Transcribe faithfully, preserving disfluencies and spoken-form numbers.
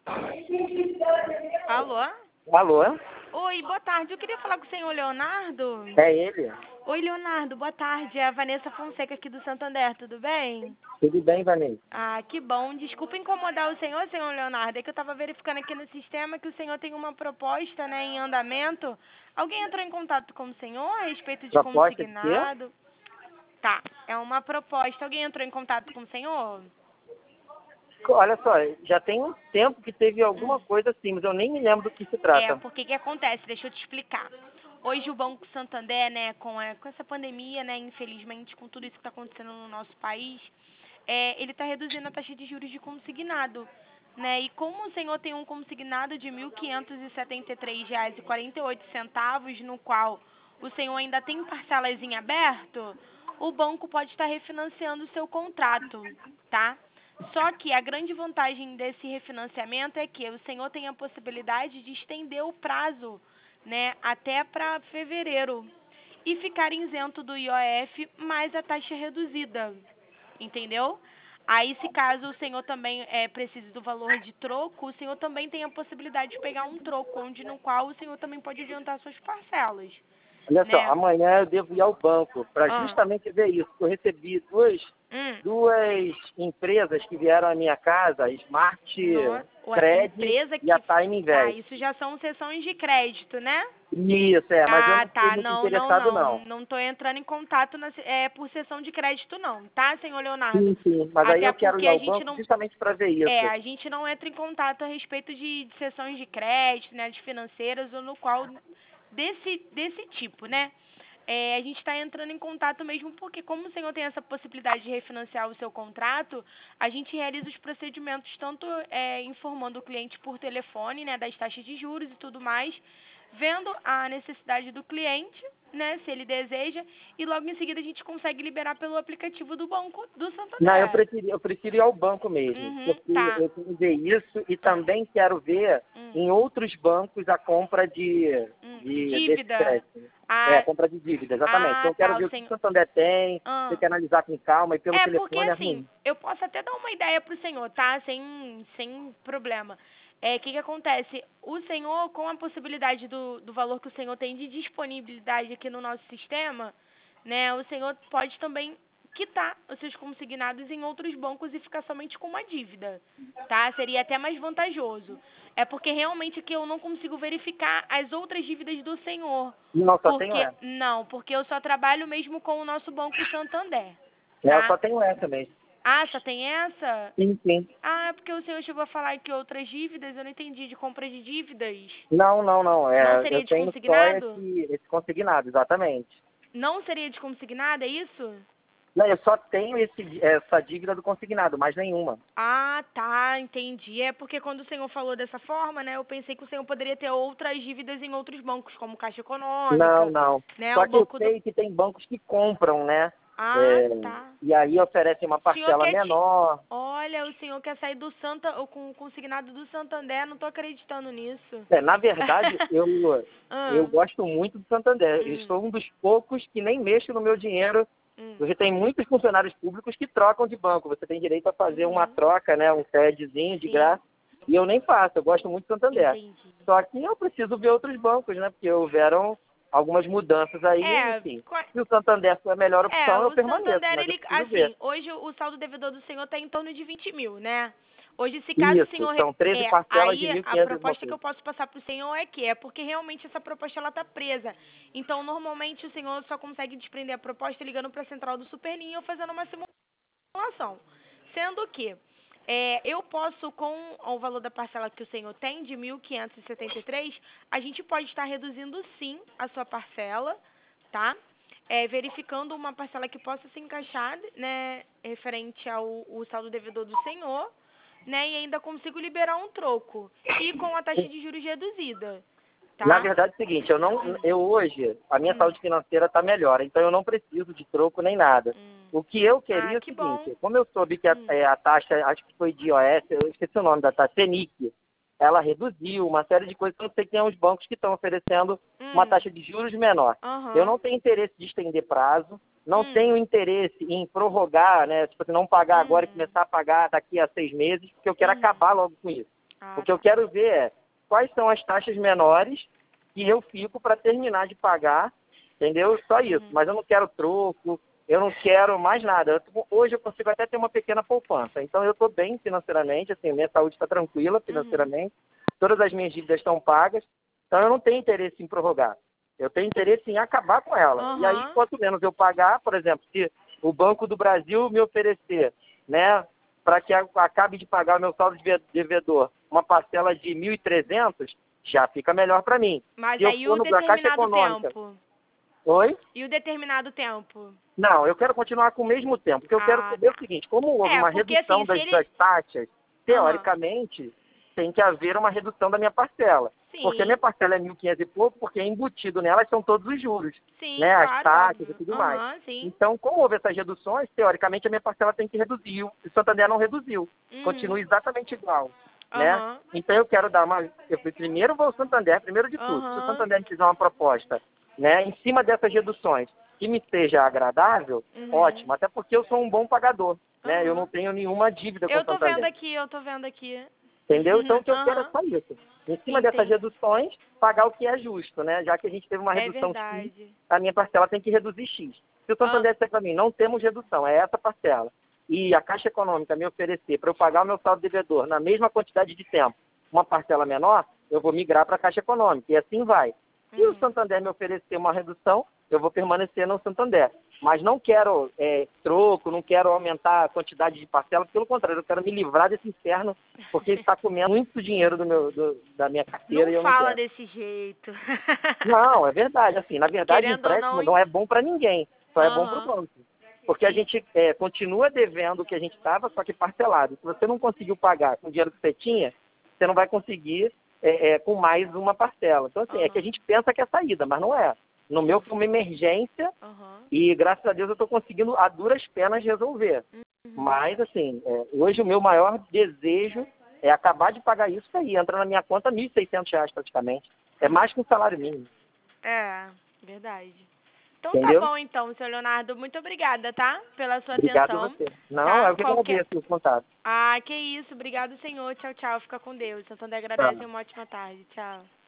Alô? Alô? Oi, boa tarde. Eu queria falar com o senhor Leonardo. É ele? Oi, Leonardo, boa tarde. É a Vanessa Fonseca aqui do Santander, tudo bem? Tudo bem, Vanessa? Ah, que bom. Desculpa incomodar o senhor, senhor Leonardo. É que eu estava verificando aqui no sistema que o senhor tem uma proposta, né, em andamento. Alguém entrou em contato com o senhor a respeito de Proposta de quê? consignado? Tá, é uma proposta. Alguém entrou em contato com o senhor? Olha só, já tem um tempo que teve alguma Hum. coisa assim, mas eu nem me lembro do que se É, trata. porque que acontece? Deixa eu te explicar. Hoje o Banco Santander, né, com, a, com essa pandemia, né, infelizmente, com tudo isso que está acontecendo no nosso país, é, ele está reduzindo a taxa de juros de consignado. Né? E como o senhor tem um consignado de mil quinhentos e setenta e três reais e quarenta e oito centavos, no qual o senhor ainda tem parcelas em aberto, o banco pode estar refinanciando o seu contrato, tá? Só que a grande vantagem desse refinanciamento é que o senhor tem a possibilidade de estender o prazo, né, até para fevereiro e ficar isento do I O F mais a taxa reduzida, entendeu? Aí, se caso o senhor também é, precise do valor de troco, o senhor também tem a possibilidade de pegar um troco, onde no qual o senhor também pode adiantar suas parcelas, Olha só, né? amanhã eu devo ir ao banco para Ah, justamente ver isso. Eu recebi duas, hum. duas empresas que vieram à minha casa, a Smart Nossa, ué, Cred empresa e a que... Time Tá, Invest. isso já são sessões de crédito, né? Isso, é, mas eu Ah, não fiquei tá, muito não, não, interessado, não, não. não tô entrando em contato na, é, por sessão de crédito não, tá, senhor Leonardo? Sim, sim, mas aí Até eu quero porque ir a ao gente banco não, justamente para ver é, isso. a gente não entra em contato a respeito de, de sessões de crédito, né, de financeiras ou no qual, desse, desse tipo, né? É, a gente está entrando em contato mesmo porque, como o senhor tem essa possibilidade de refinanciar o seu contrato, a gente realiza os procedimentos tanto é, informando o cliente por telefone, né, das taxas de juros e tudo mais, vendo a necessidade do cliente, né, se ele deseja, e logo em seguida a gente consegue liberar pelo aplicativo do banco do Não, eu Santander. prefiro, eu prefiro ir ao banco mesmo, Uhum, porque tá. eu quero ver isso e também quero ver Hum, em outros bancos a compra de, hum, de desse dívida. crédito. É, a Ah, compra de dívida, exatamente. Então ah, eu quero tá, o ver o que o senhor. Santander tem, tem Ah. que analisar com calma e pelo É, porque telefone é assim, ruim. eu posso até dar uma ideia pro senhor, tá? Sem, sem problema. É, o que que acontece? O senhor, com a possibilidade do, do valor que o senhor tem de disponibilidade aqui no nosso sistema, né? O senhor pode também quitar os seus consignados em outros bancos e ficar somente com uma dívida, tá? Seria até mais vantajoso. É porque realmente aqui eu não consigo verificar as outras dívidas do senhor. Não, só tenho Porque, essa. não, porque eu só trabalho mesmo com o nosso Banco Santander, É, eu tá? só tenho essa mesmo. Ah, só tem essa? Sim, sim. Ah, é porque o senhor chegou a falar que outras dívidas, eu não entendi, de compra de dívidas. Não, não, não. Não É, eu seria de tenho só consignado? esse, esse consignado, exatamente. Não seria de consignado, é isso? Não, eu só tenho esse, essa dívida do consignado, mais nenhuma. Ah, tá, entendi. É porque quando o senhor falou dessa forma, né, eu pensei que o senhor poderia ter outras dívidas em outros bancos, como Caixa Não, Econômica, não. né, Só o que eu banco do... sei que tem bancos que compram, né? Ah, É, tá. e aí oferecem uma O senhor parcela quer te... menor. Olha, o senhor quer sair do Santa, ou com o consignado do Santander, não tô acreditando nisso. É, na verdade, eu, eu ah, gosto muito do Santander. Eu hum, sou um dos poucos que nem mexo no meu dinheiro. hum, Você tem muitos funcionários públicos que trocam de banco. Você tem direito a fazer uma uhum, troca, né? Um créditozinho de sim, graça. E eu nem faço, eu gosto muito do Santander. entendi. Só que eu preciso ver outros bancos, né? Porque houveram algumas mudanças aí, É, enfim. qua- Se o Santander for a melhor é, opção, eu o permaneço, Santander, mas eu ele, preciso ver. assim, hoje o saldo devedor do senhor está em torno de vinte mil, né? Hoje, se caso o Isso, senhor... re- são treze É, parcelas de aí mil e a quinhentos e alguma proposta que eu coisa. posso passar para o senhor é que é porque realmente essa proposta ela está presa. Então, normalmente, o senhor só consegue desprender a proposta ligando para a central do Superlinha ou fazendo uma simulação. Sendo que é, eu posso, com o valor da parcela que o senhor tem, de mil quinhentos e setenta e três, a gente pode estar reduzindo sim a sua parcela, tá? É, verificando uma parcela que possa se encaixar, né, referente ao o saldo devedor do senhor, né, e ainda consigo liberar um troco. E com a taxa de juros reduzida, Na tá? verdade é o seguinte, eu não, Hum, eu hoje, a minha hum, saúde financeira está melhor, então eu não preciso de troco nem nada. hum. O que eu Ah, queria é o que bom. seguinte, como eu soube que a, Hum, é, a taxa, acho que foi de I O S, eu esqueci o nome da taxa, Senic, ela reduziu uma série de coisas, então eu sei que tem uns bancos que estão oferecendo uma hum, taxa de juros menor. Eu aham, não tenho interesse de estender prazo, não hum, tenho interesse em prorrogar, né, tipo assim, não pagar agora e uhum. começar a pagar daqui a seis meses, porque eu quero Uhum. acabar logo com isso. Ah, O que eu tá. quero ver é quais são as taxas menores que eu fico para terminar de pagar, entendeu? Só isso. Uhum. Mas eu não quero troco, eu não quero mais nada. Eu tô- hoje eu consigo até ter uma pequena poupança. Então eu estou bem financeiramente, assim, minha saúde está tranquila Uhum. financeiramente, todas as minhas dívidas estão pagas, então eu não tenho interesse em prorrogar. Eu tenho interesse em acabar com ela. E aí, Aham. quanto menos eu pagar, por exemplo, se o Banco do Brasil me oferecer, né, para que eu acabe de pagar o meu saldo de ve- devedor, uma parcela de mil e trezentos, já fica melhor para mim. Mas Se eu aí for o no, na Caixa determinado Econômica... tempo? Oi? E o determinado tempo? Não, eu quero continuar com o mesmo tempo, porque eu quero Ah, saber tá. o seguinte, como houve É, uma porque redução assim, se das, ele... das taxas, Aham. teoricamente, tem que haver uma redução da minha parcela. Porque a Sim. minha parcela é mil e quinhentos e pouco, porque embutido nelas são todos os juros, Sim, né, as claro, taxas e óbvio. tudo mais. Aham, sim. Então, como houve essas reduções, teoricamente a minha parcela tem que reduzir. O Santander não reduziu, Uhum. continua exatamente igual, né? Aham. Então eu quero dar uma... Eu fui primeiro vou ao Santander, primeiro de tudo. Se o Aham. Santander me fizer uma proposta, né, em cima dessas reduções, que me seja agradável, Uhum. ótimo. Até porque eu sou um bom pagador, né? Eu não Aham. tenho nenhuma dívida com o Eu tô vendo Santander. aqui, eu tô vendo aqui. Entendeu? Então o que eu quero é Aham. só isso. Em cima dessas Entendi. reduções, pagar o que é justo, né? Já que a gente teve uma É redução X, verdade. a minha parcela tem que reduzir X. Se o Ah, Santander disser para mim, não temos redução, é essa parcela, e a Caixa Econômica me oferecer para eu pagar o meu saldo devedor na mesma quantidade de tempo, uma parcela menor, eu vou migrar para a Caixa Econômica, e assim vai. Se o uhum. Santander me oferecer uma redução, eu vou permanecer no Santander. Mas não quero é, troco, não quero aumentar a quantidade de parcelas, pelo contrário, eu quero me livrar desse inferno, porque está comendo muito dinheiro do meu, do- da minha carteira Não e eu não fala quero. desse jeito. Não, é verdade. Assim, na verdade, Querendo ou não. empréstimo não é bom para ninguém, só é bom para o Aham. banco. Porque a Sim. gente é, continua devendo o que a gente estava, só que parcelado. Se você não conseguiu pagar com o dinheiro que você tinha, você não vai conseguir é, é, com mais uma parcela. Então, assim, é que a Aham. gente pensa que é saída, mas não é. No meu foi uma emergência Aham. e, graças a Deus, eu estou conseguindo a duras penas resolver. Uhum. Mas, assim, é, hoje o meu maior desejo é acabar de pagar isso aí. Entra na minha conta mil e seiscentos reais praticamente. É mais que um salário mínimo. É, verdade. Então tá Entendeu? bom então, seu Leonardo. Muito obrigada, tá? Pela sua Obrigado a atenção. você. Não, Tá? eu que Qualquer. agradeço o contato. Ah, que isso. Obrigado, senhor. Tchau, tchau. Fica com Deus. Santander Tá. agradece e uma ótima tarde. Tchau.